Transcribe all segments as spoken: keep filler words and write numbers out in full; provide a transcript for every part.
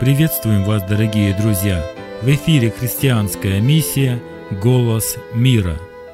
Приветствуем вас, дорогие друзья! В эфире христианская миссия «Голос мира».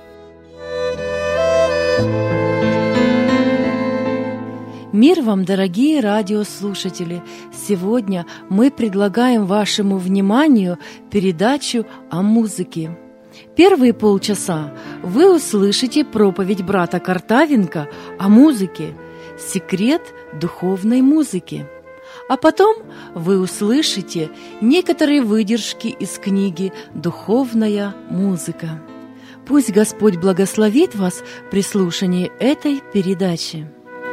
Мир вам, дорогие радиослушатели! Сегодня мы предлагаем вашему вниманию передачу о музыке. Первые полчаса вы услышите проповедь брата Картавенко о музыке, секрет духовной музыки. А потом вы услышите некоторые выдержки из книги «Духовная музыка». Пусть Господь благословит вас при слушании этой передачи.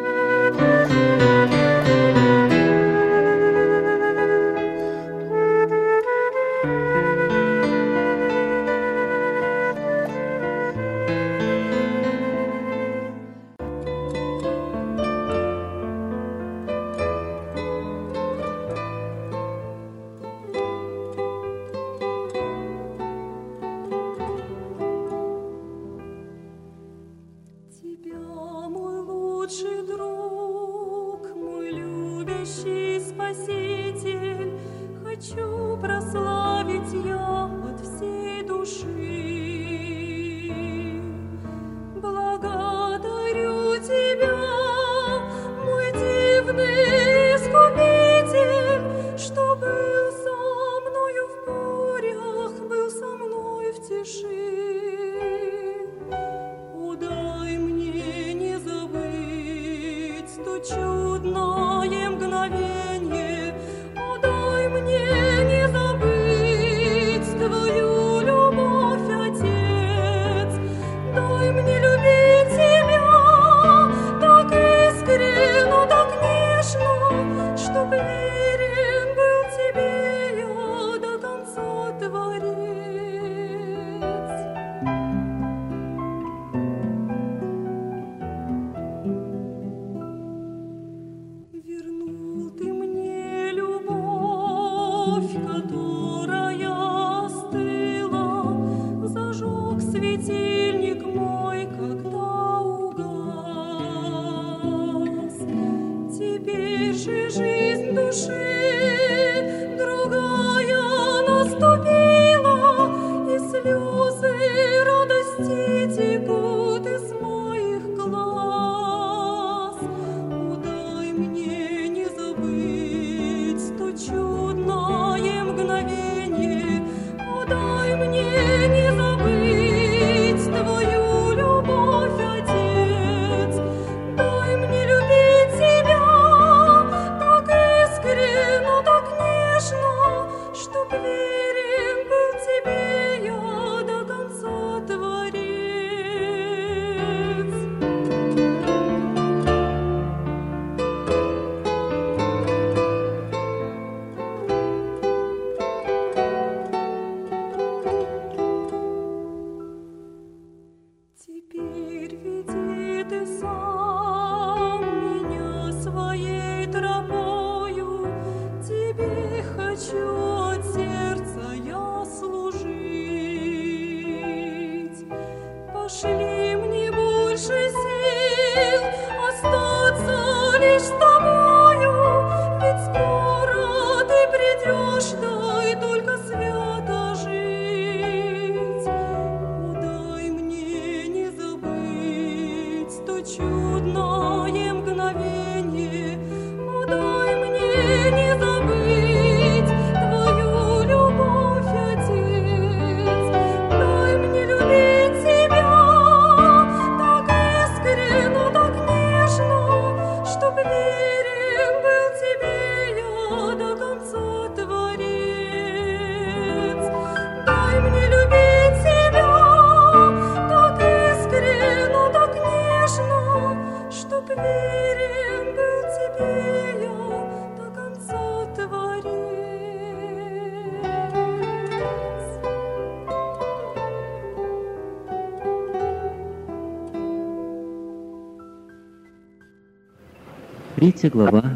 Третья глава,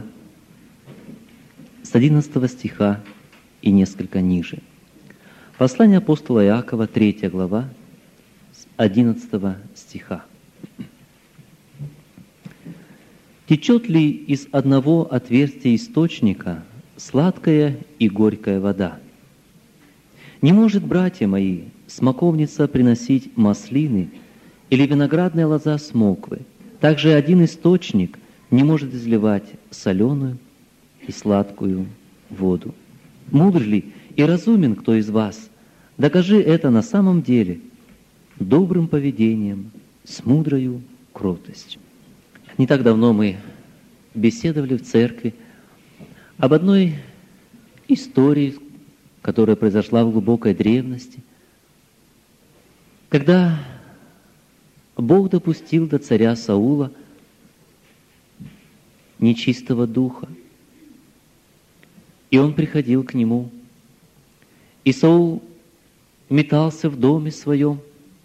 с одиннадцатого стиха и несколько ниже. Послание апостола Иакова, третья глава, с одиннадцатого стиха. «Течет ли из одного отверстия источника сладкая и горькая вода. Не может, братья мои, смоковница приносить маслины или виноградная лоза смоквы. Также один источник не может изливать соленую и сладкую воду. Мудр ли и разумен кто из вас? Докажи это на самом деле добрым поведением, с мудрою кротостью. Не так давно мы беседовали в церкви об одной истории, которая произошла в глубокой древности, когда Бог допустил до царя Саула нечистого духа, и он приходил к нему, и Саул метался в доме своем,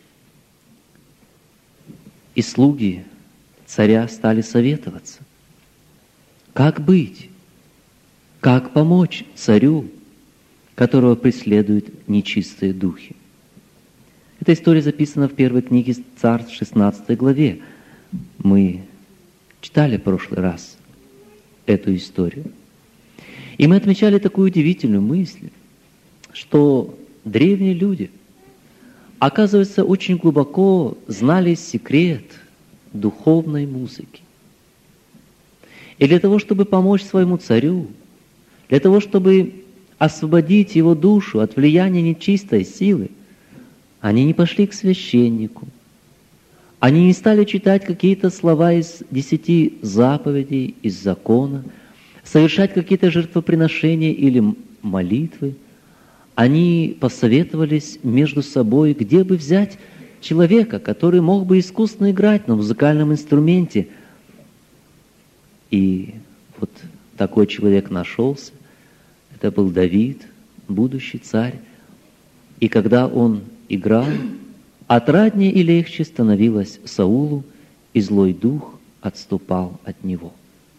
и слуги царя стали советоваться, как быть, как помочь царю, которого преследуют нечистые духи. Эта история записана в первой книге Царств, шестнадцатой главе. Мы читали в прошлый раз эту историю. И мы отмечали такую удивительную мысль, что древние люди, оказывается, очень глубоко знали секрет духовной музыки. И для того, чтобы помочь своему царю, для того, чтобы освободить его душу от влияния нечистой силы, они не пошли к священнику, они не стали читать какие-то слова из десяти заповедей, из закона, совершать какие-то жертвоприношения или молитвы. Они посоветовались между собой, где бы взять человека, который мог бы искусно играть на музыкальном инструменте. И вот такой человек нашелся. Это был Давид, будущий царь. И когда он играл, отраднее и легче становилось Саулу, и злой дух отступал от него.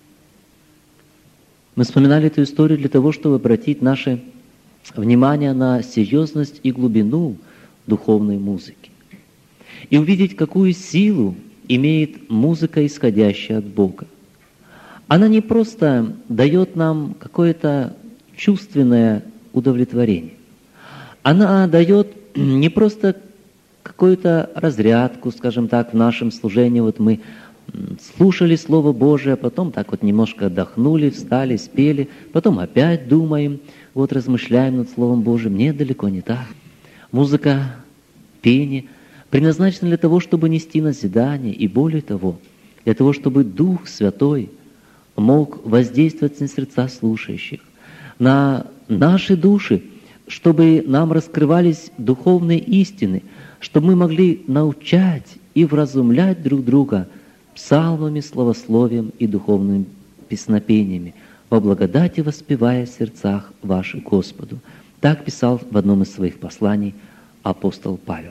Мы вспоминали эту историю для того, чтобы обратить наше внимание на серьезность и глубину духовной музыки. И увидеть, какую силу имеет музыка, исходящая от Бога. Она не просто дает нам какое-то чувственное удовлетворение. Она дает не просто какую-то разрядку, скажем так, в нашем служении. Вот мы слушали Слово Божие, потом так вот немножко отдохнули, встали, спели, потом опять думаем, вот размышляем над Словом Божиим. Нет, далеко не так. Музыка, пение предназначена для того, чтобы нести назидание, и более того, для того, чтобы Дух Святой мог воздействовать на сердца слушающих, на наши души, чтобы нам раскрывались духовные истины, чтобы мы могли научать и вразумлять друг друга псалмами, славословием и духовными песнопениями, во благодати воспевая в сердцах ваших Господу. Так писал в одном из своих посланий апостол Павел.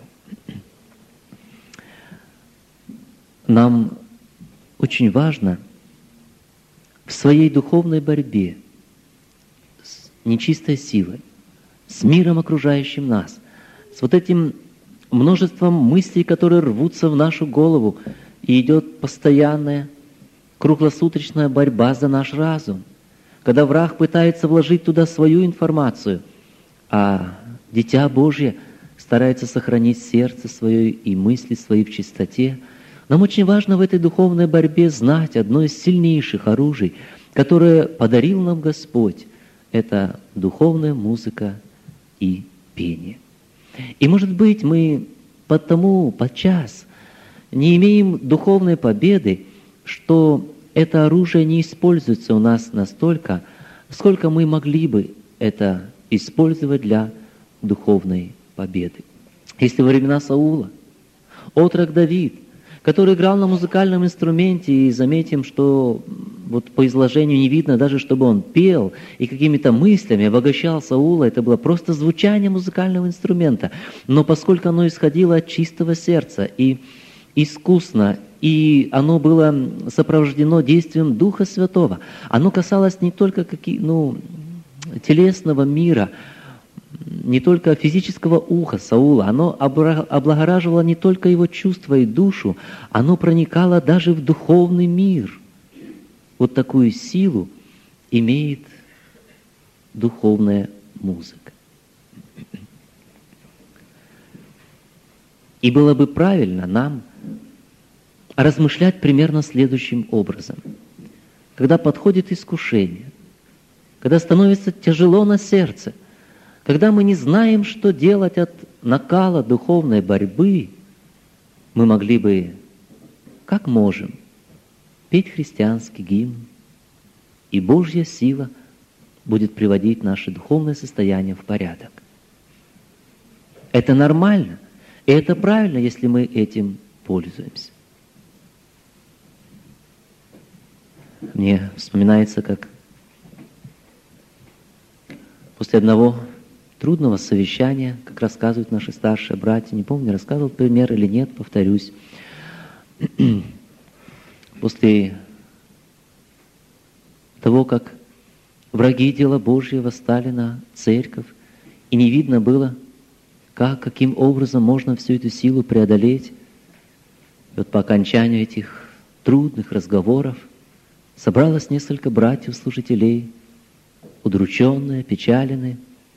Нам очень важно в своей духовной борьбе с нечистой силой, с миром, окружающим нас, с вот этим множеством мыслей, которые рвутся в нашу голову, и идет постоянная, круглосуточная борьба за наш разум, когда враг пытается вложить туда свою информацию, а Дитя Божье старается сохранить сердце свое и мысли свои в чистоте. Нам очень важно в этой духовной борьбе знать одно из сильнейших оружий, которое подарил нам Господь. Это духовная музыка и пение. И, может быть, мы потому подчас не имеем духовной победы, что это оружие не используется у нас настолько, сколько мы могли бы это использовать для духовной победы. Если во времена Саула отрок Давид, который играл на музыкальном инструменте, и заметим, что вот по изложению не видно даже, чтобы он пел и какими-то мыслями обогащал Саула, это было просто звучание музыкального инструмента. Но поскольку оно исходило от чистого сердца и искусно, и оно было сопровождено действием Духа Святого, оно касалось не только какие, ну, телесного мира, не только физического уха Саула, оно облагораживало не только его чувства и душу, оно проникало даже в духовный мир. Вот такую силу имеет духовная музыка. И было бы правильно нам размышлять примерно следующим образом. Когда подходит искушение, когда становится тяжело на сердце, когда мы не знаем, что делать от накала духовной борьбы, мы могли бы, как можем, петь христианский гимн, и Божья сила будет приводить наше духовное состояние в порядок. Это нормально, и это правильно, если мы этим пользуемся. Мне вспоминается, как после одного трудного совещания, как рассказывают наши старшие братья, не помню, рассказывал пример или нет, повторюсь, после того, как враги дела Божьего восстали на церковь, и не видно было, как, каким образом можно всю эту силу преодолеть. И вот по окончанию этих трудных разговоров собралось несколько братьев-служителей, удрученные, опечаленные,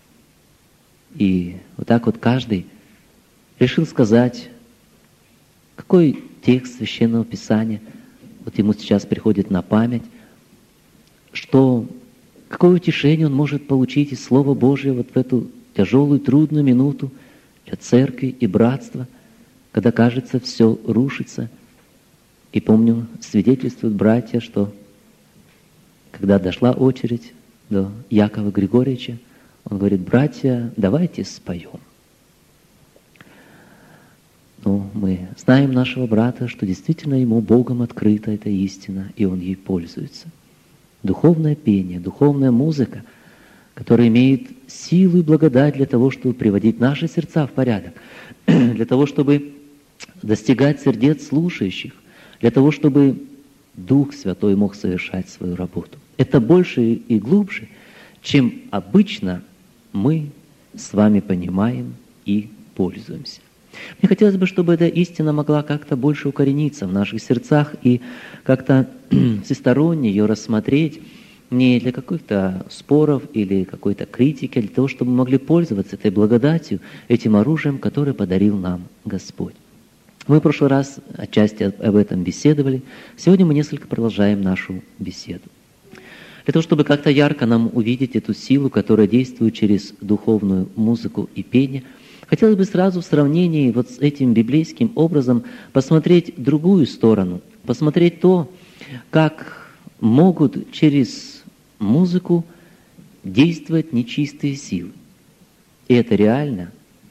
и вот так вот каждый решил сказать, какой текст Священного Писания вот ему сейчас приходит на память, что какое утешение он может получить из Слова Божьего вот в эту тяжелую, трудную минуту для церкви и братства, когда, кажется, все рушится. И помню, свидетельствуют братья, что когда дошла очередь до Якова Григорьевича, он говорит: братья, давайте споем. Ну, мы знаем нашего брата, что действительно ему Богом открыта эта истина, и он ей пользуется. Духовное пение, духовная музыка, которая имеет силу и благодать для того, чтобы приводить наши сердца в порядок, для того, чтобы достигать сердец слушающих, для того, чтобы Дух Святой мог совершать свою работу. Это больше и глубже, чем обычно мы с вами понимаем и пользуемся. Мне хотелось бы, чтобы эта истина могла как-то больше укорениться в наших сердцах и как-то всесторонне ее рассмотреть, не для каких-то споров или какой-то критики, а для того, чтобы мы могли пользоваться этой благодатью, этим оружием, которое подарил нам Господь. Мы в прошлый раз отчасти об этом беседовали. Сегодня мы несколько продолжаем нашу беседу. Для того, чтобы как-то ярко нам увидеть эту силу, которая действует через духовную музыку и пение, хотелось бы сразу в сравнении вот с этим библейским образом посмотреть другую сторону, посмотреть то, как могут через музыку действовать нечистые силы. И это реально.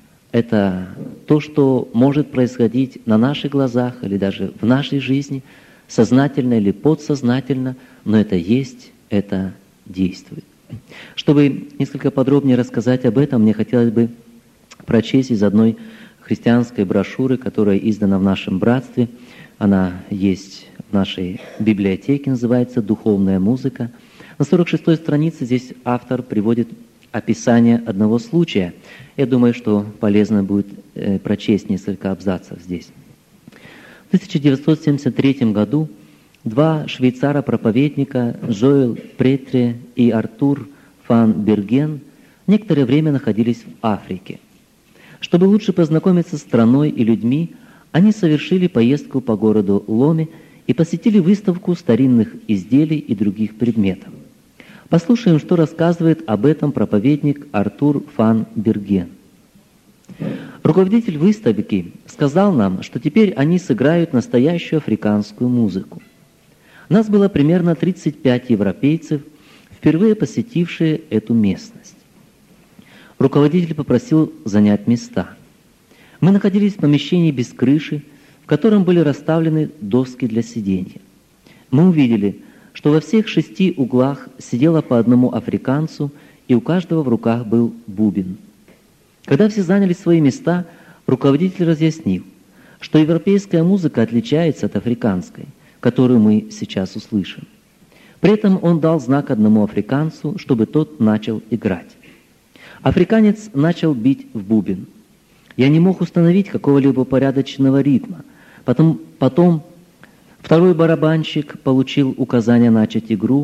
Это то, что может происходить на наших глазах или даже в нашей жизни, сознательно или подсознательно, но это есть, это действует. Чтобы несколько подробнее рассказать об этом, мне хотелось бы прочесть из одной христианской брошюры, которая издана в нашем братстве. Она есть в нашей библиотеке, называется «Духовная музыка». На сорок шестой странице здесь автор приводит описание одного случая. Я думаю, что полезно будет э, прочесть несколько абзацев здесь. В тысяча девятьсот семьдесят третьем году два швейцара-проповедника, Жоэл Претре и Артур фан Берген, некоторое время находились в Африке. Чтобы лучше познакомиться с страной и людьми, они совершили поездку по городу Ломе и посетили выставку старинных изделий и других предметов. Послушаем, что рассказывает об этом проповедник Артур фан Берген. Руководитель выставки сказал нам, что теперь они сыграют настоящую африканскую музыку. Нас было примерно тридцать пять европейцев, впервые посетившие эту местность. Руководитель попросил занять места. Мы находились в помещении без крыши, в котором были расставлены доски для сидения. Мы увидели, что во всех шести углах сидело по одному африканцу, и у каждого в руках был бубен. Когда все заняли свои места, руководитель разъяснил, что европейская музыка отличается от африканской, которую мы сейчас услышим. При этом он дал знак одному африканцу, чтобы тот начал играть. Африканец начал бить в бубен. Я не мог установить какого-либо порядочного ритма. Потом, потом второй барабанщик получил указание начать игру.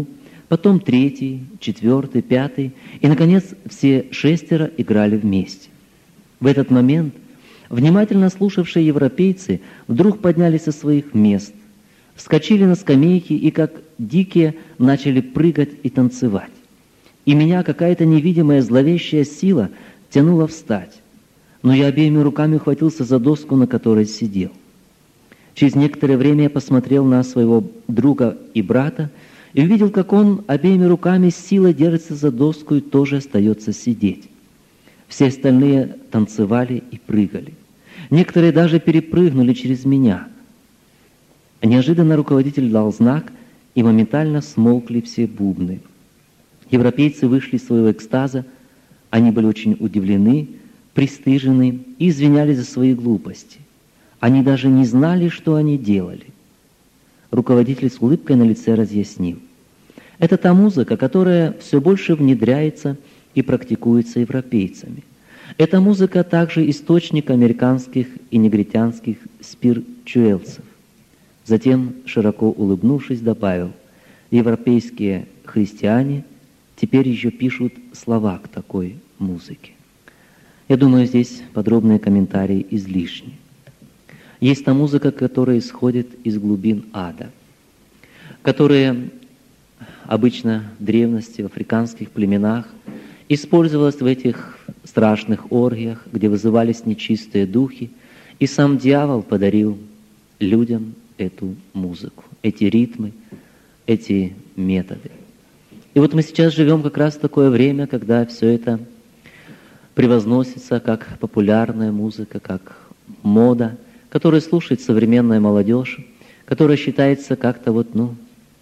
потом третий, четвертый, пятый, и, наконец, все шестеро играли вместе. В этот момент внимательно слушавшие европейцы вдруг поднялись со своих мест, вскочили на скамейки и, как дикие, начали прыгать и танцевать. И меня какая-то невидимая зловещая сила тянула встать, но я обеими руками ухватился за доску, на которой сидел. Через некоторое время я посмотрел на своего друга и брата и увидел, как он обеими руками с силой держится за доску и тоже остается сидеть. Все остальные танцевали и прыгали. Некоторые даже перепрыгнули через меня. Неожиданно руководитель дал знак, и моментально смолкли все бубны. Европейцы вышли из своего экстаза, они были очень удивлены, пристыжены и извинялись за свои глупости. Они даже не знали, что они делали. Руководитель с улыбкой на лице разъяснил. Это та музыка, которая все больше внедряется и практикуется европейцами. Эта музыка также источник американских и негритянских спирчуэлсов. Затем, широко улыбнувшись, добавил, европейские христиане теперь еще пишут слова к такой музыке. Я думаю, здесь подробные комментарии излишни. Есть та музыка, которая исходит из глубин ада, которая обычно в древности, в африканских племенах использовалась в этих страшных оргиях, где вызывались нечистые духи, и сам дьявол подарил людям эту музыку, эти ритмы, эти методы. И вот мы сейчас живем как раз в такое время, когда все это превозносится как популярная музыка, как мода, которую слушает современная молодежь, которая считается как-то вот, ну,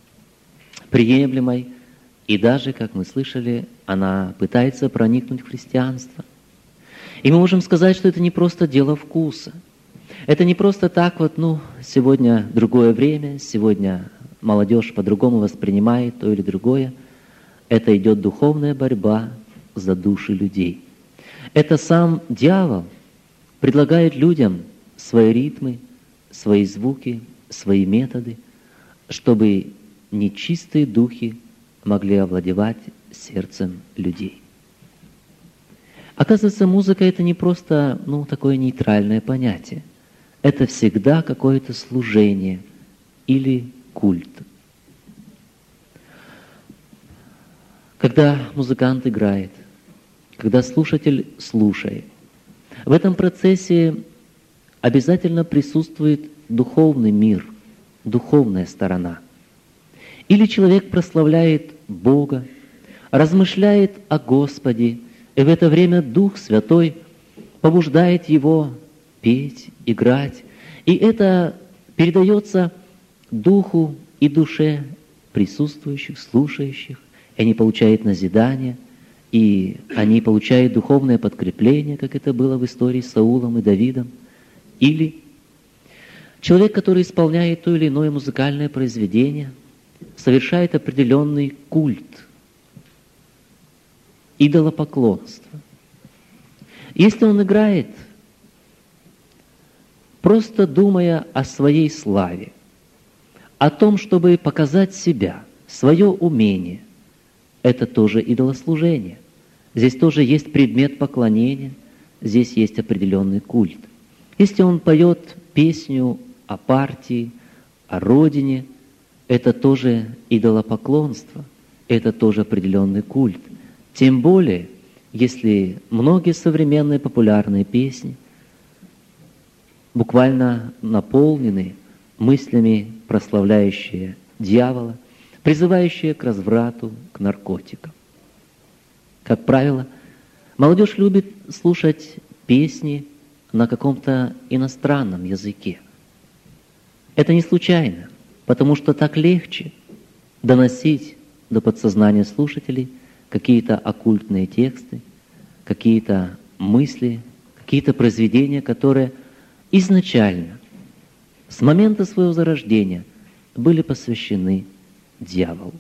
приемлемой, и даже, как мы слышали, она пытается проникнуть в христианство. И мы можем сказать, что это не просто дело вкуса. Это не просто так вот, ну, сегодня другое время, сегодня молодежь по-другому воспринимает то или другое. Это идет духовная борьба за души людей. Это сам дьявол предлагает людям свои ритмы, свои звуки, свои методы, чтобы нечистые духи могли овладевать сердцем людей. Оказывается, музыка — это не просто, ну, такое нейтральное понятие. Это всегда какое-то служение или культ. Когда музыкант играет, когда слушатель слушает, в этом процессе обязательно присутствует духовный мир, духовная сторона. Или человек прославляет Бога, размышляет о Господе, и в это время Дух Святой побуждает его петь, играть, и это передается духу и душе присутствующих, слушающих, и они получают назидание, и они получают духовное подкрепление, как это было в истории с Саулом и Давидом. Или человек, который исполняет то или иное музыкальное произведение, совершает определенный культ, идолопоклонство. Если он играет, просто думая о своей славе, о том, чтобы показать себя, свое умение, это тоже идолослужение. Здесь тоже есть предмет поклонения, здесь есть определенный культ. Если он поет песню о партии, о родине, это тоже идолопоклонство, это тоже определенный культ. Тем более, если многие современные популярные песни буквально наполнены мыслями, прославляющие дьявола, призывающие к разврату, к наркотикам. Как правило, молодежь любит слушать песни на каком-то иностранном языке. Это не случайно, потому что так легче доносить до подсознания слушателей какие-то оккультные тексты, какие-то мысли, какие-то произведения, которые изначально, с момента своего зарождения, были посвящены дьяволу.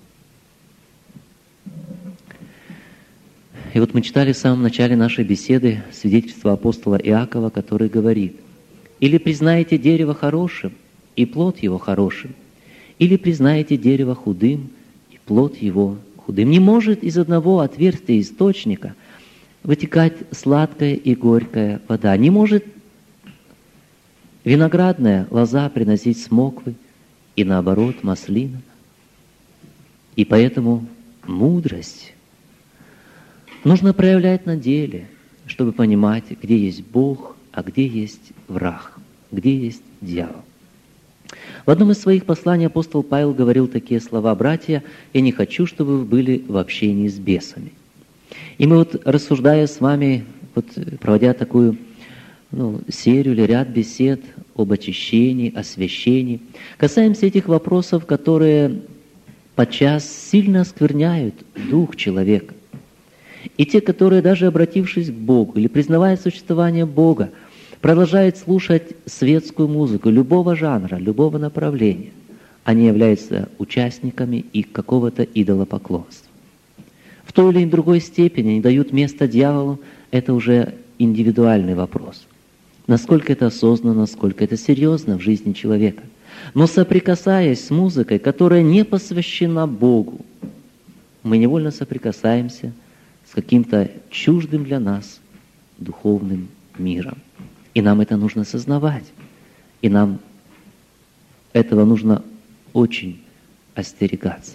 И вот мы читали в самом начале нашей беседы свидетельство апостола Иакова, который говорит: «Или признаете дерево хорошим, и плод его хорошим, или признаете дерево худым, и плод его худым. Не может из одного отверстия источника вытекать сладкая и горькая вода. Не может виноградная лоза приносить смоквы и, наоборот, маслина. И поэтому мудрость нужно проявлять на деле, чтобы понимать, где есть Бог, а где есть враг, где есть дьявол. В одном из своих посланий апостол Павел говорил такие слова: «Братья, я не хочу, чтобы вы были в общении с бесами». И мы вот, рассуждая с вами, вот, проводя такую ну, серию или ряд бесед об очищении, освящении, касаемся этих вопросов, которые подчас сильно оскверняют дух человека. И те, которые, даже обратившись к Богу или признавая существование Бога, продолжают слушать светскую музыку любого жанра, любого направления, они являются участниками их какого-то идолопоклонства. В той или другой степени они дают место дьяволу, это уже индивидуальный вопрос. Насколько это осознанно, насколько это серьезно в жизни человека. Но соприкасаясь с музыкой, которая не посвящена Богу, мы невольно соприкасаемся с каким-то чуждым для нас духовным миром. И нам это нужно осознавать. И нам этого нужно очень остерегаться.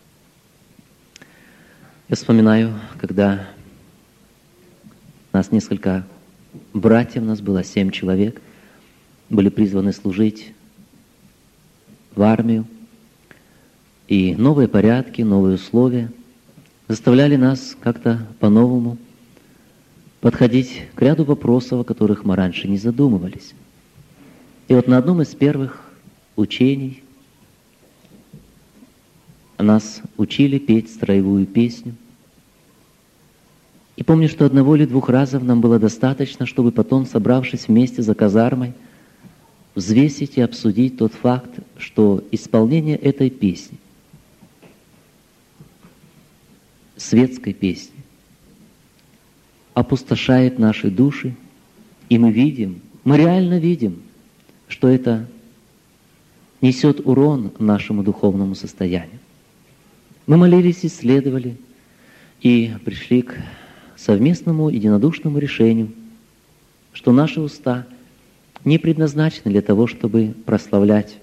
Я вспоминаю, когда нас несколько братьев, нас было семь человек, были призваны служить в армию. И новые порядки, новые условия заставляли нас как-то по-новому подходить к ряду вопросов, о которых мы раньше не задумывались. И вот на одном из первых учений нас учили петь строевую песню. И помню, что одного или двух разов нам было достаточно, чтобы потом, собравшись вместе за казармой, взвесить и обсудить тот факт, что исполнение этой песни, светской песни, опустошает наши души, и мы видим, мы реально видим, что это несет урон нашему духовному состоянию. Мы молились, исследовали и пришли к совместному единодушному решению, что наши уста не предназначены для того, чтобы прославлять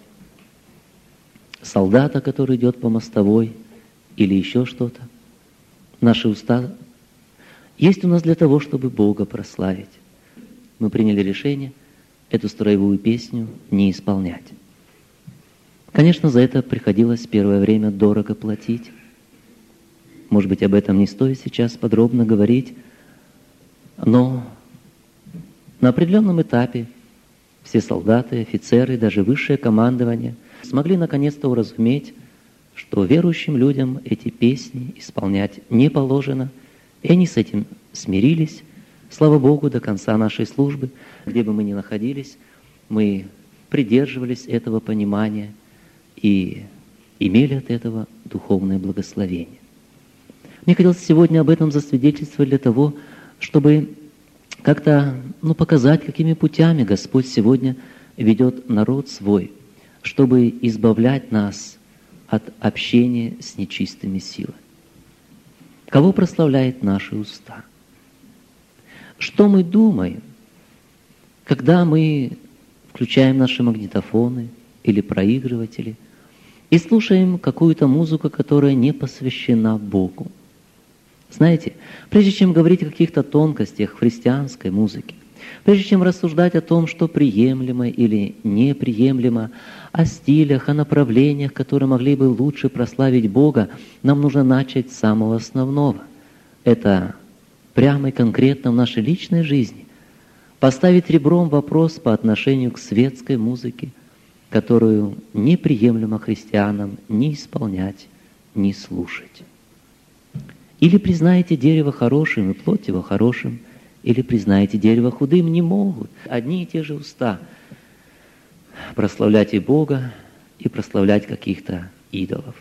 солдата, который идет по мостовой, или еще что-то. Наши уста есть у нас для того, чтобы Бога прославить. Мы приняли решение эту строевую песню не исполнять. Конечно, за это приходилось первое время дорого платить. Может быть, об этом не стоит сейчас подробно говорить, но на определенном этапе все солдаты, офицеры, даже высшее командование смогли наконец-то уразуметь, что верующим людям эти песни исполнять не положено, и они с этим смирились. Слава Богу, до конца нашей службы, где бы мы ни находились, мы придерживались этого понимания и имели от этого духовное благословение. Мне хотелось сегодня об этом засвидетельствовать для того, чтобы как-то ну, показать, какими путями Господь сегодня ведет народ свой, чтобы избавлять нас от общения с нечистыми силами. Кого прославляет наши уста? Что мы думаем, когда мы включаем наши магнитофоны или проигрыватели и слушаем какую-то музыку, которая не посвящена Богу? Знаете, прежде чем говорить о каких-то тонкостях христианской музыки, прежде чем рассуждать о том, что приемлемо или неприемлемо, о стилях, о направлениях, которые могли бы лучше прославить Бога, нам нужно начать с самого основного. Это прямо и конкретно в нашей личной жизни поставить ребром вопрос по отношению к светской музыке, которую неприемлемо христианам ни исполнять, ни слушать. Или признаете дерево хорошим и плоть его хорошим, или признаете дерево худым, не могут одни и те же уста прославлять и Бога, и прославлять каких-то идолов.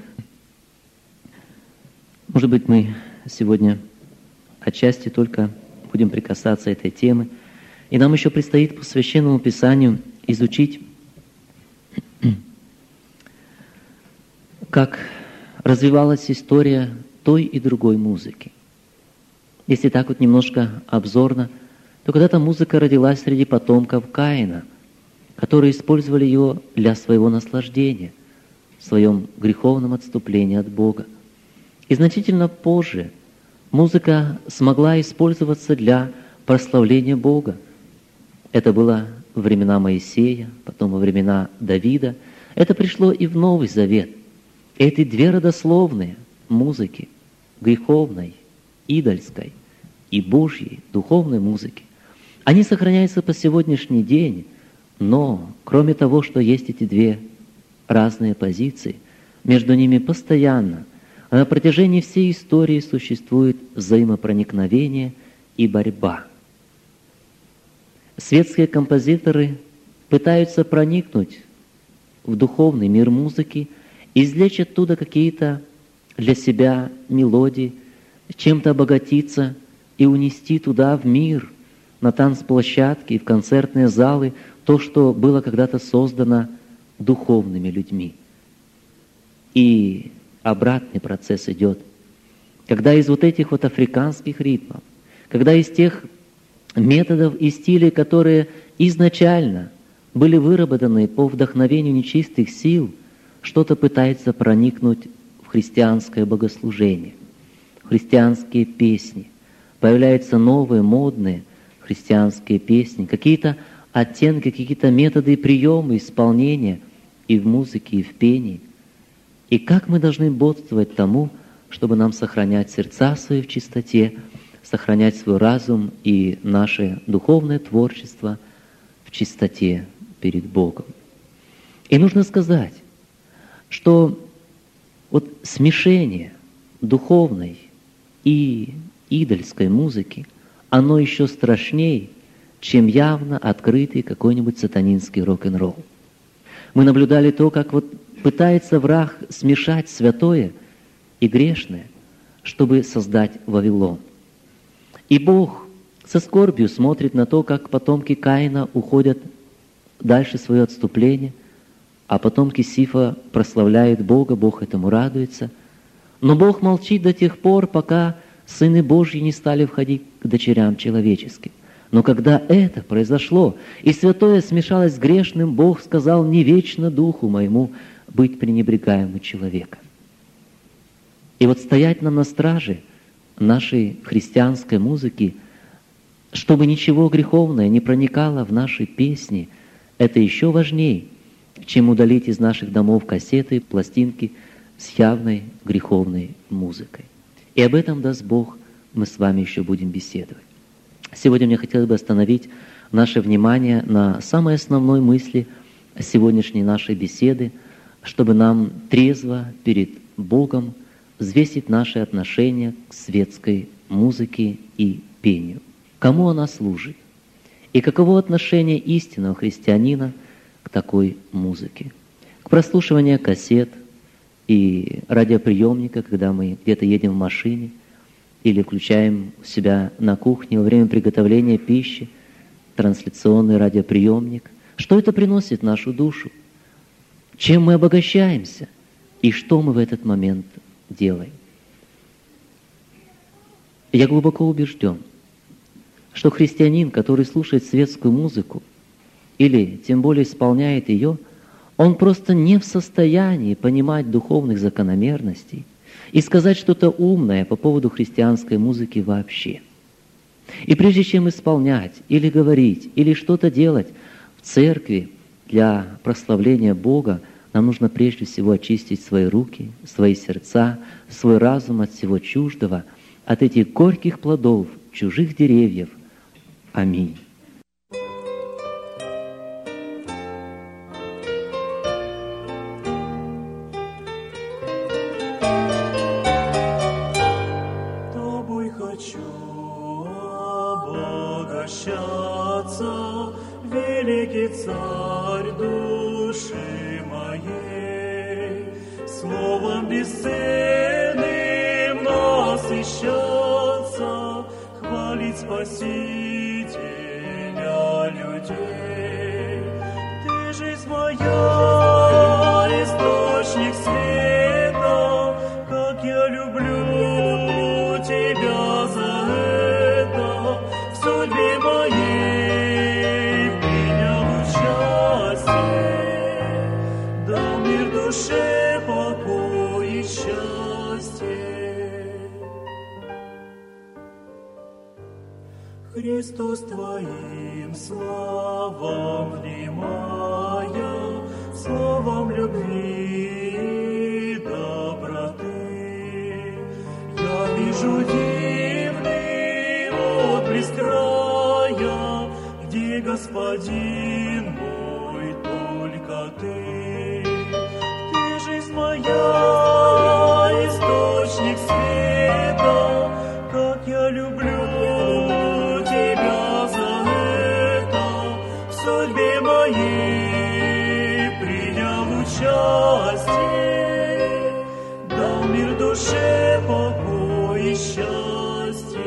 Может быть, мы сегодня отчасти только будем прикасаться этой темы, и нам еще предстоит по Священному Писанию изучить, как развивалась история той и другой музыки. Если так вот немножко обзорно, то когда-то музыка родилась среди потомков Каина, которые использовали ее для своего наслаждения, в своем греховном отступлении от Бога. И значительно позже музыка смогла использоваться для прославления Бога. Это было во времена Моисея, потом во времена Давида. Это пришло и в Новый Завет. Эти две родословные музыки, греховной, идольской и Божьей, духовной музыки, они сохраняются по сегодняшний день, но кроме того, что есть эти две разные позиции, между ними постоянно, на протяжении всей истории существует взаимопроникновение и борьба. Светские композиторы пытаются проникнуть в духовный мир музыки, извлечь оттуда какие-то для себя мелодии, чем-то обогатиться и унести туда, в мир, на танцплощадки и в концертные залы, то, что было когда-то создано духовными людьми. И обратный процесс идет. Когда из вот этих вот африканских ритмов, когда из тех методов и стилей, которые изначально были выработаны по вдохновению нечистых сил, что-то пытается проникнуть в христианское богослужение, в христианские песни. Появляются новые, модные христианские песни, какие-то оттенки, какие-то методы и приемы исполнения и в музыке, и в пении. И как мы должны бодствовать тому, чтобы нам сохранять сердца свои в чистоте, сохранять свой разум и наше духовное творчество в чистоте перед Богом. И нужно сказать, что вот смешение духовной и идольской музыки, оно еще страшнее, чем явно открытый какой-нибудь сатанинский рок-н-ролл. Мы наблюдали то, как вот пытается враг смешать святое и грешное, чтобы создать Вавилон. И Бог со скорбью смотрит на то, как потомки Каина уходят дальше свое отступление, а потомки Сифа прославляют Бога, Бог этому радуется. Но Бог молчит до тех пор, пока сыны Божьи не стали входить к дочерям человеческим. Но когда это произошло, и святое смешалось с грешным, Бог сказал: «Не вечно духу моему быть пренебрегаемым человеком». И вот стоять нам на страже нашей христианской музыки, чтобы ничего греховное не проникало в наши песни, это еще важнее, чем удалить из наших домов кассеты, пластинки с явной греховной музыкой. И об этом, даст Бог, мы с вами еще будем беседовать. Сегодня мне хотелось бы остановить наше внимание на самой основной мысли сегодняшней нашей беседы, чтобы нам трезво перед Богом взвесить наши отношения к светской музыке и пению. Кому она служит? И каково отношение истинного христианина к такой музыке? К прослушиванию кассет и радиоприемника, когда мы где-то едем в машине, или включаем у себя на кухне во время приготовления пищи трансляционный радиоприемник. Что это приносит в нашу душу? Чем мы обогащаемся? И что мы в этот момент делаем? Я глубоко убежден, что христианин, который слушает светскую музыку или тем более исполняет ее, он просто не в состоянии понимать духовных закономерностей и сказать что-то умное по поводу христианской музыки вообще. И прежде чем исполнять, или говорить, или что-то делать в церкви для прославления Бога, нам нужно прежде всего очистить свои руки, свои сердца, свой разум от всего чуждого, от этих горьких плодов чужих деревьев. Аминь. Великий Царь души моей, словом бесценным насыщаться, хвалить Спасителя людей. Ты жизнь моя, источник света, Христос Твоим словом внимая, словом любви и доброты. Я вижу дивный отблеск края, где Господин мой только Ты. Ты жизнь моя, источник света, как я люблю Тебя за это. В судьбе моей принял участие, дал мир душе покой и счастье.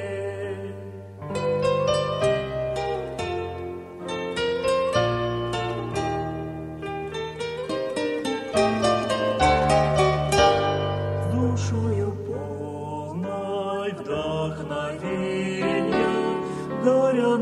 Душою полной вдохновения, горя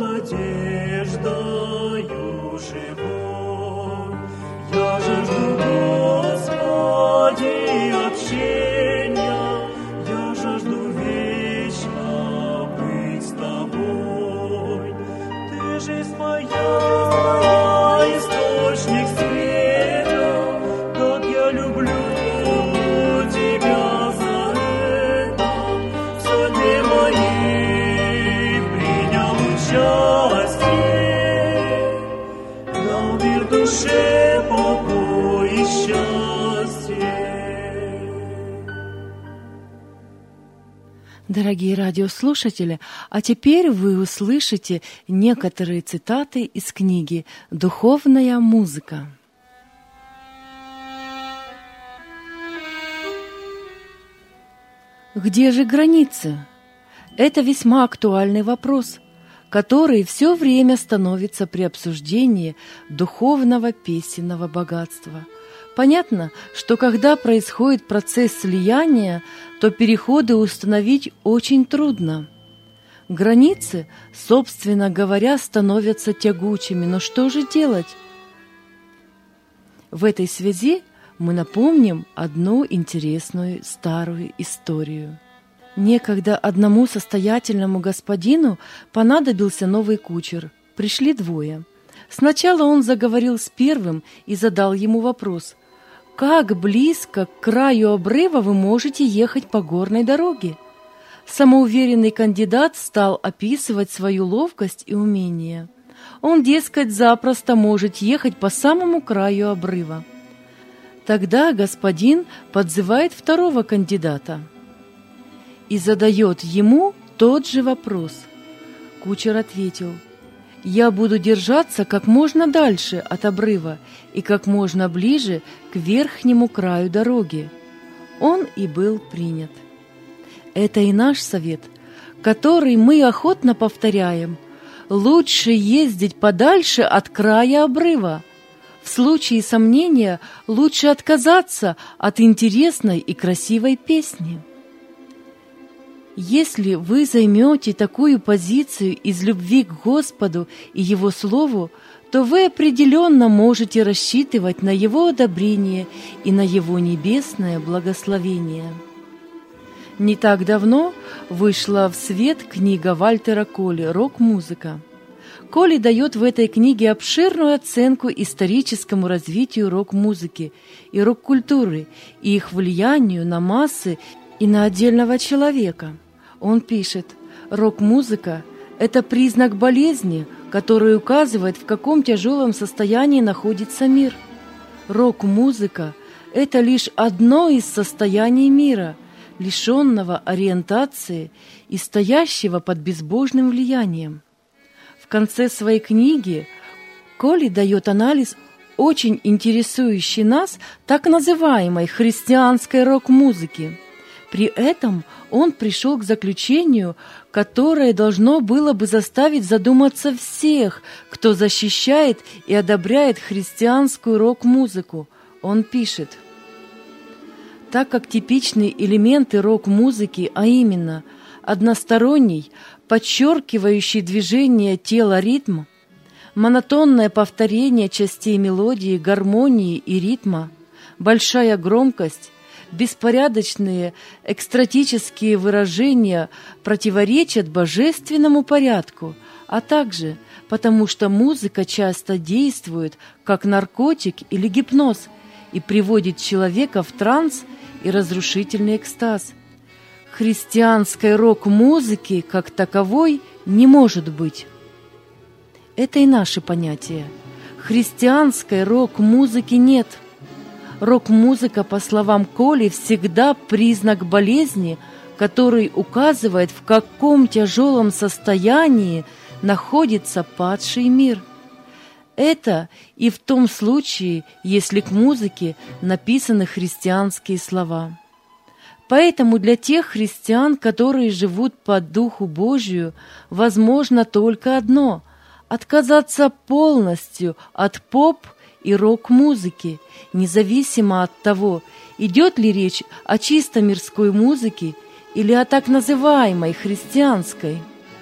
надеждою живой, я жажду, Господи, общения, я жажду вечно быть с Тобой. Ты жизнь моя, источник света, как я люблю Тебя за это. В судьбе моей принял участие, дал мир душе покой и счастье. Дорогие радиослушатели, а теперь вы услышите некоторые цитаты из книги «Духовная музыка». Где же границы? Это весьма актуальный вопрос, который все время становится при обсуждении духовного песенного богатства. Понятно, что когда происходит процесс слияния, то переходы установить очень трудно. Границы, собственно говоря, становятся тягучими, но что же делать? В этой связи мы напомним одну интересную старую историю. Некогда одному состоятельному господину понадобился новый кучер. Пришли двое. Сначала он заговорил с первым и задал ему вопрос: «Как близко к краю обрыва вы можете ехать по горной дороге?» Самоуверенный кандидат стал описывать свою ловкость и умение. Он, дескать, запросто может ехать по самому краю обрыва. Тогда господин подзывает второго кандидата и задает ему тот же вопрос. Кучер ответил: «Я буду держаться как можно дальше от обрыва и как можно ближе к верхнему краю дороги». Он и был принят. Это и наш совет, который мы охотно повторяем. Лучше ездить подальше от края обрыва. В случае сомнения лучше отказаться от интересной и красивой песни. Если вы займете такую позицию из любви к Господу и Его Слову, то вы определенно можете рассчитывать на Его одобрение и на Его небесное благословение. Не так давно вышла в свет книга Вальтера Колли «Рок-музыка». Колли дает в этой книге обширную оценку историческому развитию рок-музыки и рок-культуры и их влиянию на массы и на отдельного человека. Он пишет: «Рок-музыка – это признак болезни, который указывает, в каком тяжелом состоянии находится мир. Рок-музыка – это лишь одно из состояний мира, лишенного ориентации и стоящего под безбожным влиянием». В конце своей книги Колли дает анализ очень интересующей нас так называемой христианской рок-музыки. При этом он пришел к заключению, которое должно было бы заставить задуматься всех, кто защищает и одобряет христианскую рок-музыку. Он пишет: так как типичные элементы рок-музыки, а именно односторонний, подчеркивающий движение тела ритм, монотонное повторение частей мелодии, гармонии и ритма, большая громкость, беспорядочные экстатические выражения противоречат божественному порядку, а также потому что музыка часто действует как наркотик или гипноз и приводит человека в транс и разрушительный экстаз. Христианской рок-музыки как таковой не может быть. Это и наше понятие. Христианской рок-музыки нет. Рок-музыка, по словам Коли, всегда признак болезни, который указывает, в каком тяжелом состоянии находится падший мир. Это и в том случае, если к музыке написаны христианские слова. Поэтому для тех христиан, которые живут по Духу Божию, возможно только одно – отказаться полностью от поп- и рок-музыки, независимо от того, идет ли речь о чисто мирской музыке или о так называемой христианской.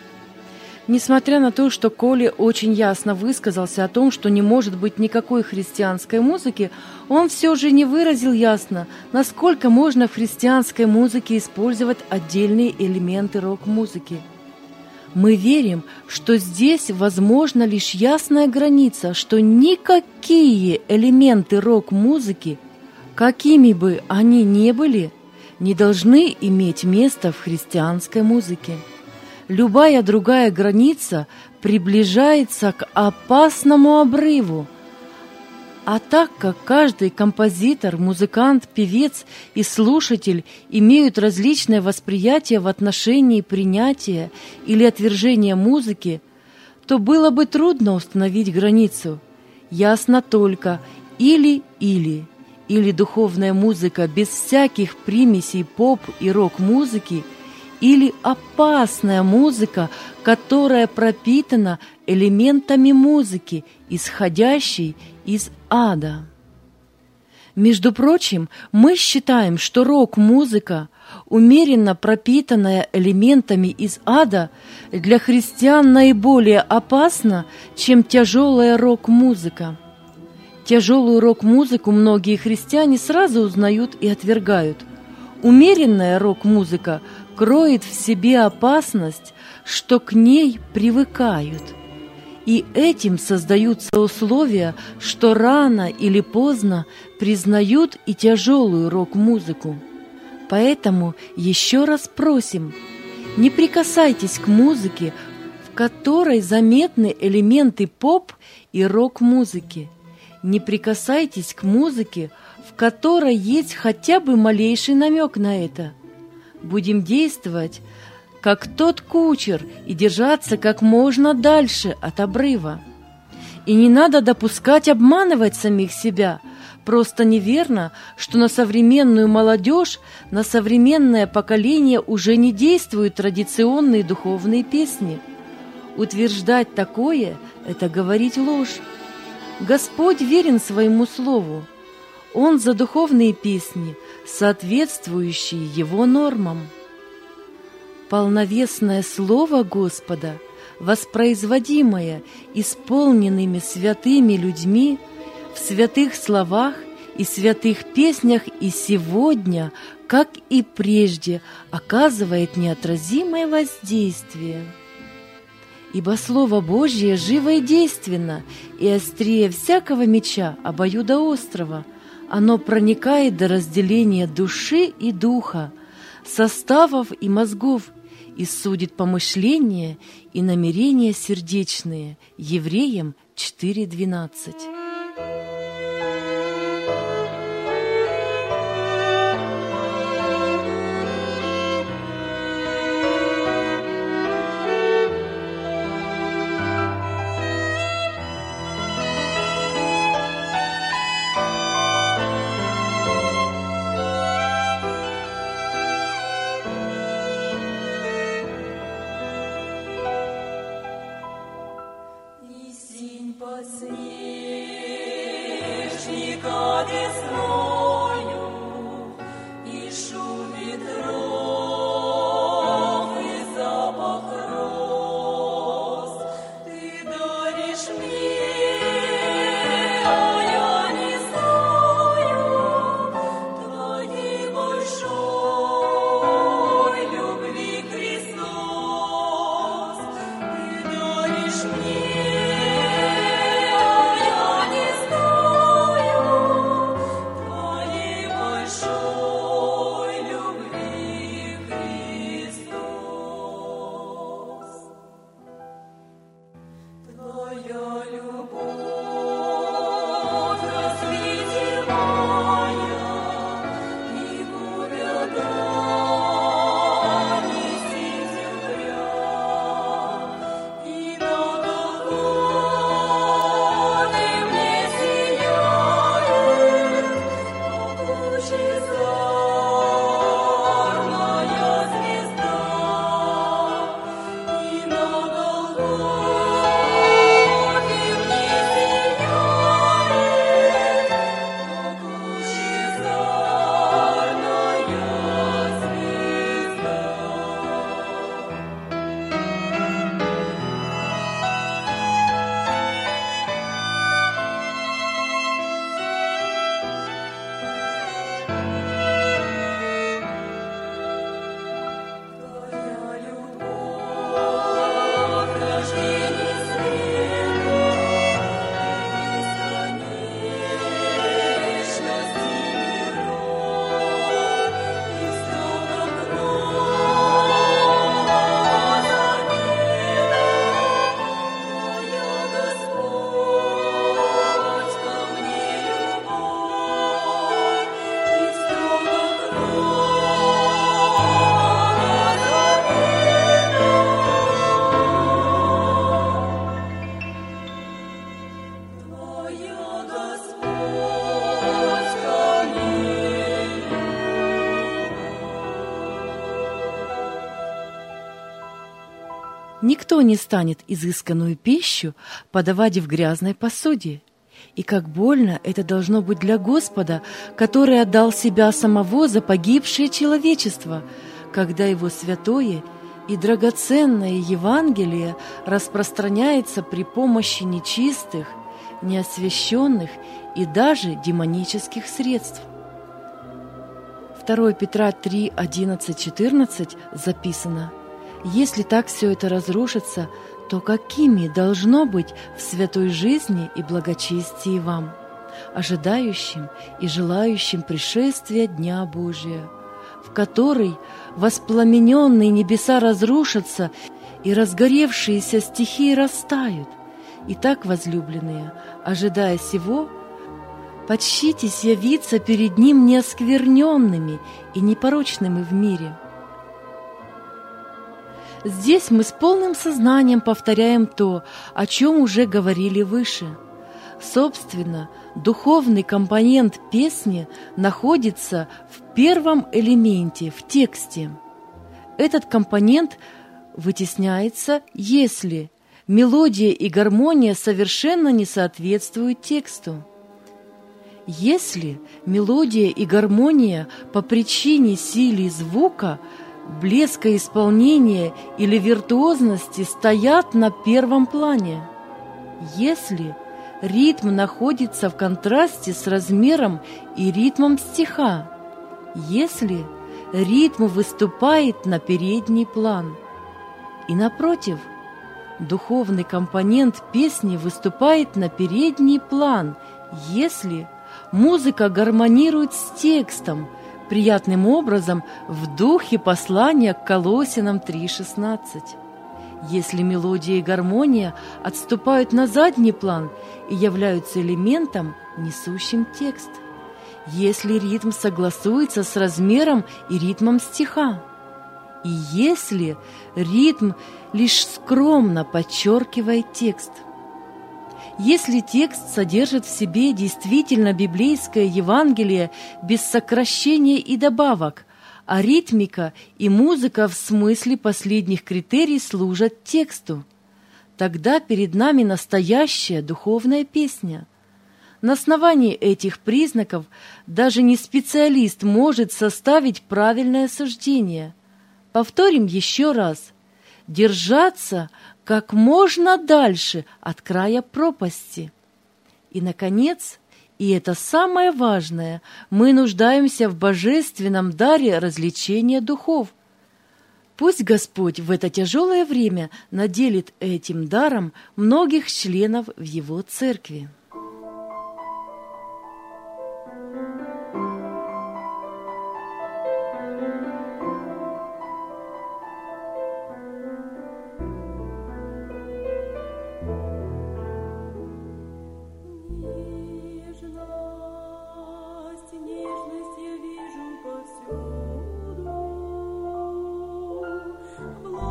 Несмотря на то, что Коля очень ясно высказался о том, что не может быть никакой христианской музыки, он все же не выразил ясно, насколько можно в христианской музыке использовать отдельные элементы рок-музыки. Мы верим, что здесь возможна лишь ясная граница, что никакие элементы рок-музыки, какими бы они ни были, не должны иметь места в христианской музыке. Любая другая граница приближается к опасному обрыву. А так как каждый композитор, музыкант, певец и слушатель имеют различное восприятие в отношении принятия или отвержения музыки, то было бы трудно установить границу. Ясно только или-или, или духовная музыка без всяких примесей поп и рок-музыки, или опасная музыка, которая пропитана элементами музыки, исходящей из ада. Между прочим, мы считаем, что рок-музыка, умеренно пропитанная элементами из ада, для христиан наиболее опасна, чем тяжелая рок-музыка. Тяжелую рок-музыку многие христиане сразу узнают и отвергают. Умеренная рок-музыка кроет в себе опасность, что к ней привыкают. И этим создаются условия, что рано или поздно признают и тяжелую рок-музыку. Поэтому еще раз просим, не прикасайтесь к музыке, в которой заметны элементы поп и рок-музыки. Не прикасайтесь к музыке, в которой есть хотя бы малейший намек на это. Будем действовать, как тот кучер, и держаться как можно дальше от обрыва. И не надо допускать обманывать самих себя. Просто неверно, что на современную молодежь, на современное поколение уже не действуют традиционные духовные песни. Утверждать такое – это говорить ложь. Господь верен своему слову. Он за духовные песни, соответствующие Его нормам. Полновесное Слово Господа, воспроизводимое исполненными святыми людьми в святых словах и святых песнях и сегодня, как и прежде, оказывает неотразимое воздействие. Ибо Слово Божье живо и действенно, и острее всякого меча обоюдоострого. Оно проникает до разделения души и духа, составов и мозгов, и судит помышления и намерения сердечные. Евреям четыре двенадцать. Твоего Никто не станет изысканную пищу подавать в грязной посуде. И как больно это должно быть для Господа, который отдал себя самого за погибшее человечество, когда Его святое и драгоценное Евангелие распространяется при помощи нечистых, неосвященных и даже демонических средств. второе Петра три, одиннадцать, четырнадцать записано: «Если так все это разрушится, то какими должно быть в святой жизни и благочестии вам, ожидающим и желающим пришествия Дня Божия, в который воспламененные небеса разрушатся и разгоревшиеся стихии растают. Итак, возлюбленные, ожидая сего, почтитесь явиться перед Ним неоскверненными и непорочными в мире». Здесь мы с полным сознанием повторяем то, о чем уже говорили выше. Собственно, духовный компонент песни находится в первом элементе, в тексте. Этот компонент вытесняется, если мелодия и гармония совершенно не соответствуют тексту. Если мелодия и гармония по причине силы звука, блеска исполнения или виртуозности стоят на первом плане, если ритм находится в контрасте с размером и ритмом стиха, если ритм выступает на передний план. И напротив, духовный компонент песни выступает на передний план, если музыка гармонирует с текстом, приятным образом в духе послания к Колоссянам три шестнадцать. Если мелодия и гармония отступают на задний план и являются элементом, несущим текст. Если ритм согласуется с размером и ритмом стиха. И если ритм лишь скромно подчеркивает текст. Если текст содержит в себе действительно библейское Евангелие без сокращения и добавок, а ритмика и музыка в смысле последних критерий служат тексту, тогда перед нами настоящая духовная песня. На основании этих признаков даже не специалист может составить правильное суждение. Повторим еще раз. Держаться как можно дальше от края пропасти. И, наконец, и это самое важное, мы нуждаемся в божественном даре развлечения духов. Пусть Господь в это тяжелое время наделит этим даром многих членов в Его церкви.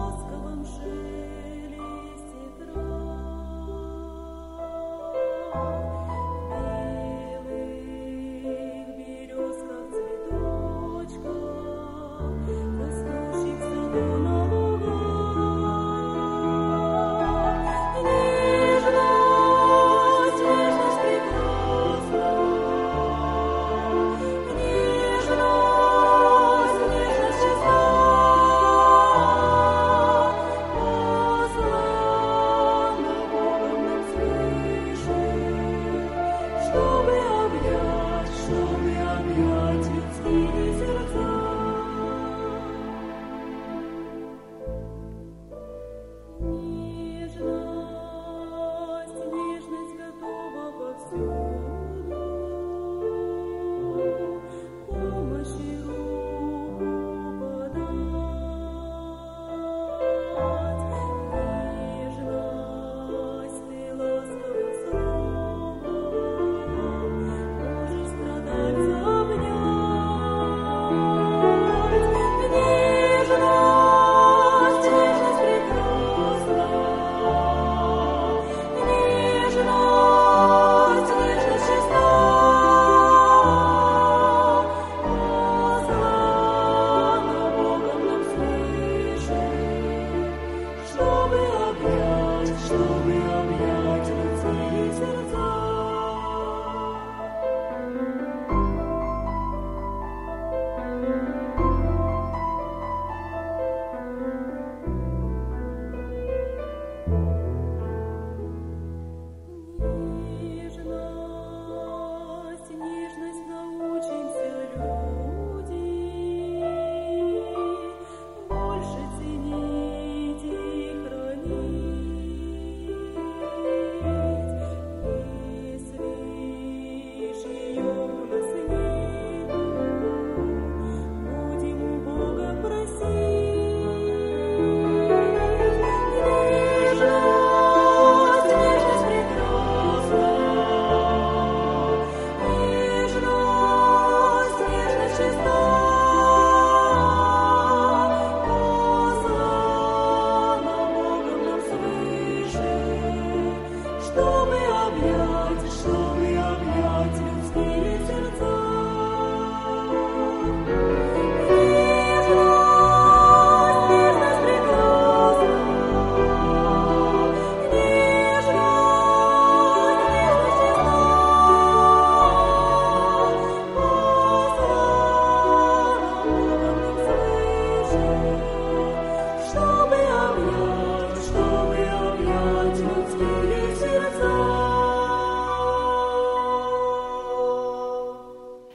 В ласковом шелесте трав.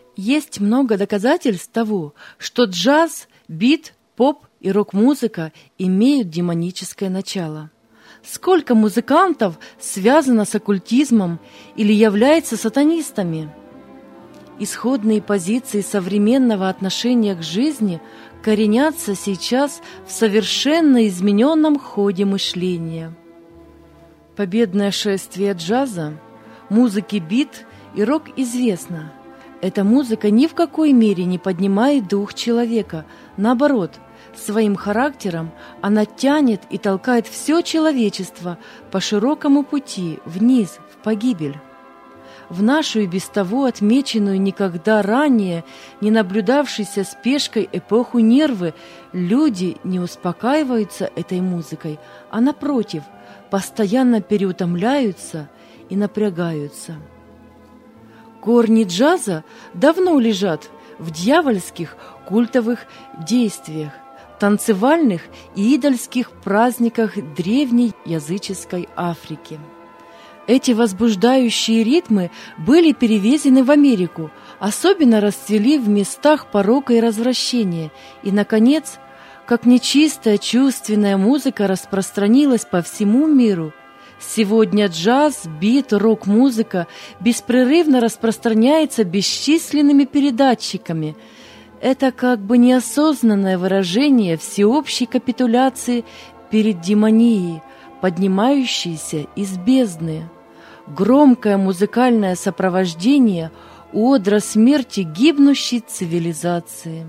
Есть много доказательств того, что джаз, бит, поп и рок-музыка имеют демоническое начало. Сколько музыкантов связано с оккультизмом или является сатанистами? Исходные позиции современного отношения к жизни коренятся сейчас в совершенно измененном ходе мышления. Победное шествие джаза, музыки бит и рок известно. Эта музыка ни в какой мере не поднимает дух человека. Наоборот, своим характером она тянет и толкает все человечество по широкому пути вниз, в погибель. В нашу и без того отмеченную никогда ранее не наблюдавшейся спешкой эпоху нервы люди не успокаиваются этой музыкой, а напротив, постоянно переутомляются и напрягаются. Корни джаза давно лежат в дьявольских культовых действиях, танцевальных и идольских праздниках древней языческой Африки. Эти возбуждающие ритмы были перевезены в Америку, особенно расцвели в местах порока и развращения, и, наконец, как нечистая чувственная музыка распространилась по всему миру. Сегодня джаз, бит, рок-музыка беспрерывно распространяется бесчисленными передатчиками. Это как бы неосознанное выражение всеобщей капитуляции перед демонией, поднимающейся из бездны. Громкое музыкальное сопровождение одра смерти гибнущей цивилизации.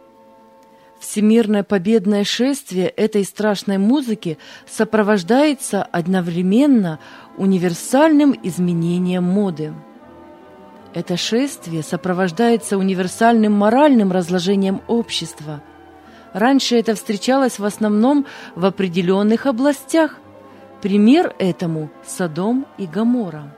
Всемирное победное шествие этой страшной музыки сопровождается одновременно универсальным изменением моды. Это шествие сопровождается универсальным моральным разложением общества. Раньше это встречалось в основном в определенных областях. Пример этому – Содом и Гоморра.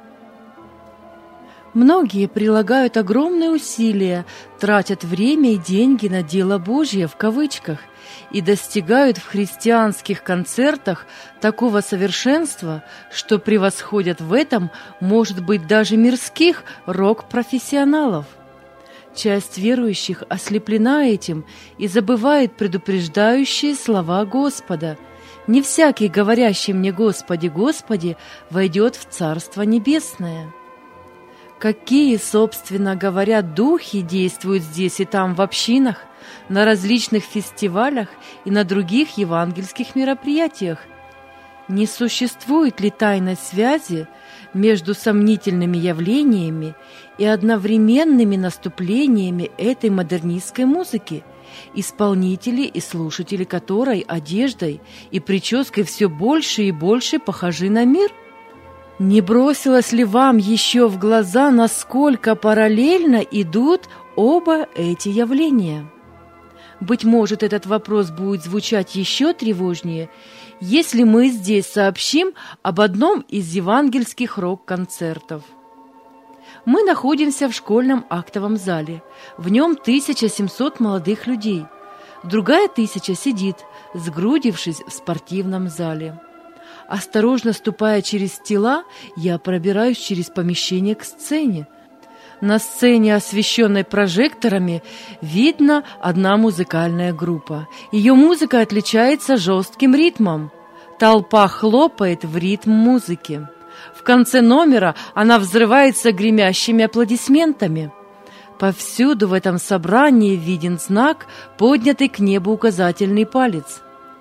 Многие прилагают огромные усилия, тратят время и деньги на «дело Божье» в кавычках и достигают в христианских концертах такого совершенства, что превосходят в этом, может быть, даже мирских рок-профессионалов. Часть верующих ослеплена этим и забывает предупреждающие слова Господа: «Не всякий, говорящий мне Господи, Господи, войдет в Царство Небесное». Какие, собственно говоря, духи действуют здесь и там в общинах, на различных фестивалях и на других евангельских мероприятиях? Не существует ли тайной связи между сомнительными явлениями и одновременными наступлениями этой модернистской музыки, исполнители и слушатели которой одеждой и прической все больше и больше похожи на мир? Не бросилось ли вам еще в глаза, насколько параллельно идут оба эти явления? Быть может, этот вопрос будет звучать еще тревожнее, если мы здесь сообщим об одном из евангельских рок-концертов. Мы находимся в школьном актовом зале. В нем тысяча семьсот молодых людей. Другая тысяча сидит, сгрудившись в спортивном зале. Осторожно ступая через тела, я пробираюсь через помещение к сцене. На сцене, освещенной прожекторами, видно одна музыкальная группа. Ее музыка отличается жестким ритмом. Толпа хлопает в ритм музыки. В конце номера она взрывается гремящими аплодисментами. Повсюду в этом собрании виден знак, поднятый к небу указательный палец.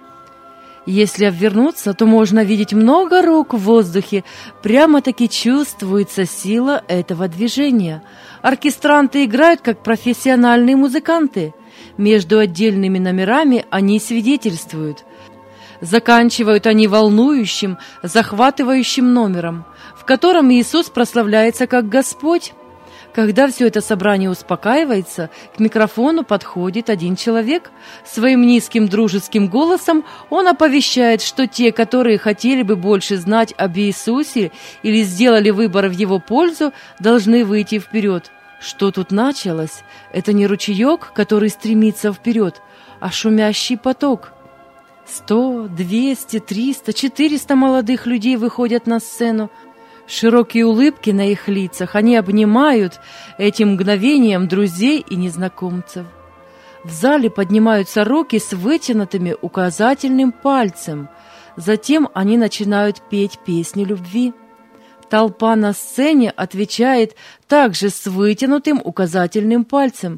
Если обвернуться, то можно видеть много рук в воздухе. Прямо-таки чувствуется сила этого движения. Оркестранты играют как профессиональные музыканты. Между отдельными номерами они свидетельствуют. Заканчивают они волнующим, захватывающим номером, в котором Иисус прославляется как Господь. Когда все это собрание успокаивается, к микрофону подходит один человек. Своим низким дружеским голосом он оповещает, что те, которые хотели бы больше знать об Иисусе или сделали выбор в его пользу, должны выйти вперед. Что тут началось? Это не ручеек, который стремится вперед, а шумящий поток. Сто, двести, триста, четыреста молодых людей выходят на сцену. Широкие улыбки на их лицах, они обнимают этим мгновением друзей и незнакомцев. В зале поднимаются руки с вытянутыми указательным пальцем. Затем они начинают петь песни любви. Толпа на сцене отвечает также с вытянутым указательным пальцем.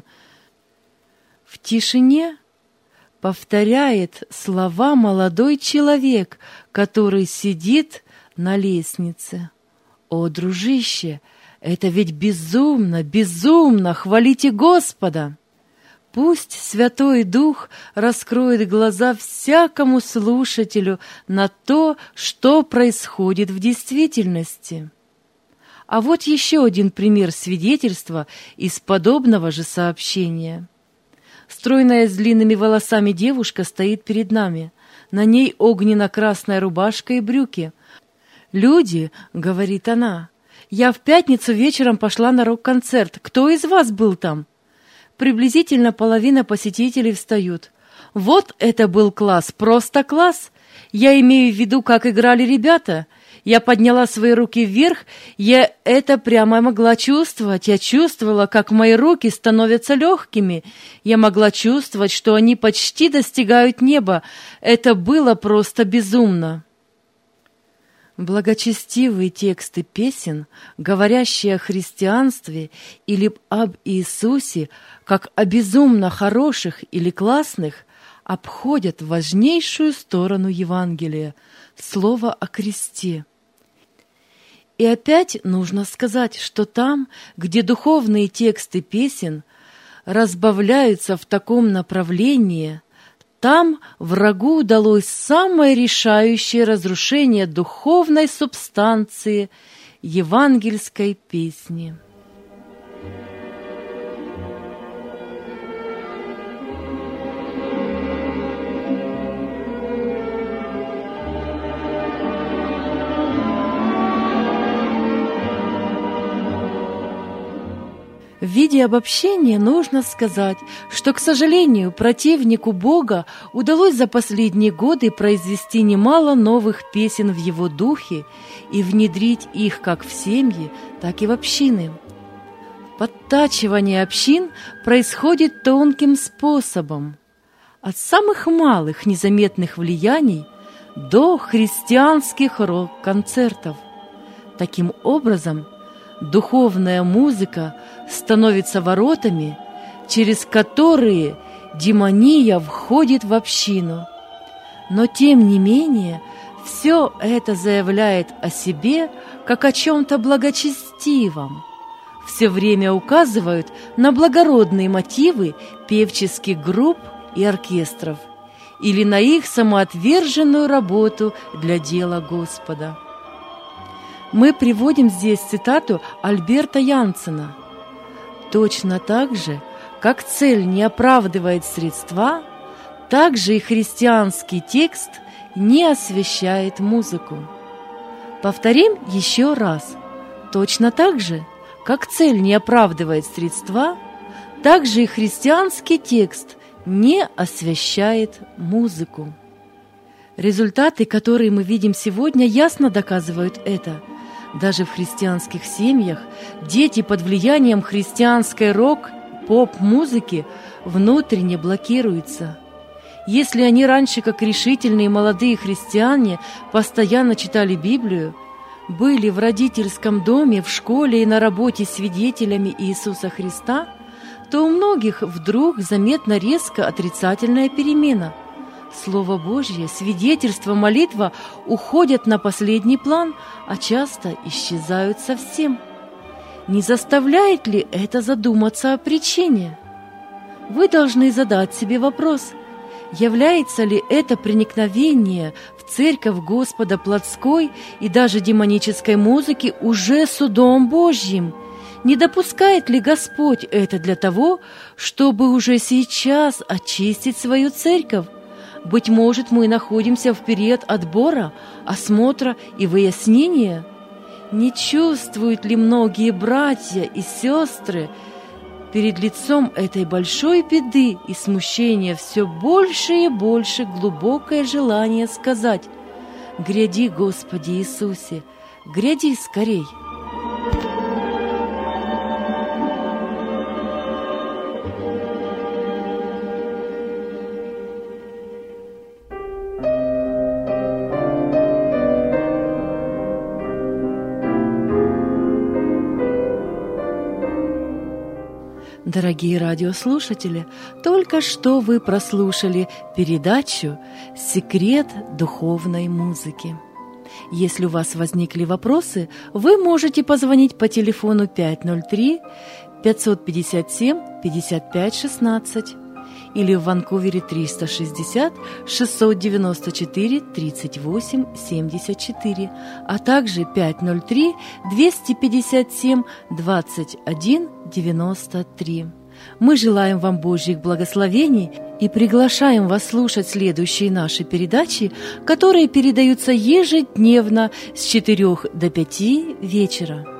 В тишине повторяет слова молодой человек, который сидит на лестнице. «О, дружище, это ведь безумно, безумно! Хвалите Господа!» Пусть Святой Дух раскроет глаза всякому слушателю на то, что происходит в действительности. А вот еще один пример свидетельства из подобного же сообщения. Стройная с длинными волосами девушка стоит перед нами. На ней огненно-красная рубашка и брюки. «Люди, — говорит она, — я в пятницу вечером пошла на рок-концерт. Кто из вас был там?» Приблизительно половина посетителей встают. «Вот это был класс, просто класс! Я имею в виду, как играли ребята. Я подняла свои руки вверх, я это прямо могла чувствовать. Я чувствовала, как мои руки становятся легкими. Я могла чувствовать, что они почти достигают неба. Это было просто безумно». Благочестивые тексты песен, говорящие о христианстве или об Иисусе, как о безумно хороших или классных, обходят важнейшую сторону Евангелия – слово о кресте. И опять нужно сказать, что там, где духовные тексты песен разбавляются в таком направлении, там врагу удалось самое решающее разрушение духовной субстанции евангельской песни. В виде обобщения нужно сказать, что, к сожалению, противнику Бога удалось за последние годы произвести немало новых песен в его духе и внедрить их как в семьи, так и в общины. Подтачивание общин происходит тонким способом, от самых малых незаметных влияний до христианских рок-концертов. Таким образом, духовная музыка становится воротами, через которые демония входит в общину. Но тем не менее, все это заявляет о себе как о чем-то благочестивом. Все время указывают на благородные мотивы певческих групп и оркестров или на их самоотверженную работу для дела Господа. Мы приводим здесь цитату Альберта Янсена. Точно так же, как цель не оправдывает средства, так же и христианский текст не освящает музыку. Повторим еще раз. Точно так же, как цель не оправдывает средства, так же и христианский текст не освящает музыку. Результаты, которые мы видим сегодня, ясно доказывают это. Даже в христианских семьях дети под влиянием христианской рок, поп-музыки внутренне блокируются. Если они раньше, как решительные молодые христиане, постоянно читали Библию, были в родительском доме, в школе и на работе свидетелями Иисуса Христа, то у многих вдруг заметна резко отрицательная перемена. Слово Божье, свидетельство, молитва уходят на последний план, а часто исчезают совсем. Не заставляет ли это задуматься о причине? Вы должны задать себе вопрос, является ли это проникновение в церковь Господа плотской и даже демонической музыки уже судом Божьим? Не допускает ли Господь это для того, чтобы уже сейчас очистить свою церковь? Быть может, мы находимся в период отбора, осмотра и выяснения? Не чувствуют ли многие братья и сестры перед лицом этой большой беды и смущения все больше и больше глубокое желание сказать: «Гряди, Господи Иисусе, гряди скорей. Дорогие радиослушатели, только что вы прослушали передачу «Секрет духовной музыки». Если у вас возникли вопросы, вы можете позвонить по телефону пять ноль три пятьсот пятьдесят семь пятьдесят пять шестнадцать или в Ванкувере триста шестьдесят шестьсот девяносто четыре тридцать восемь семьдесят четыре, а также пять ноль три двести пятьдесят семь двадцать один девяносто три. Мы желаем вам Божьих благословений и приглашаем вас слушать следующие наши передачи, которые передаются ежедневно с четырёх до пяти вечера.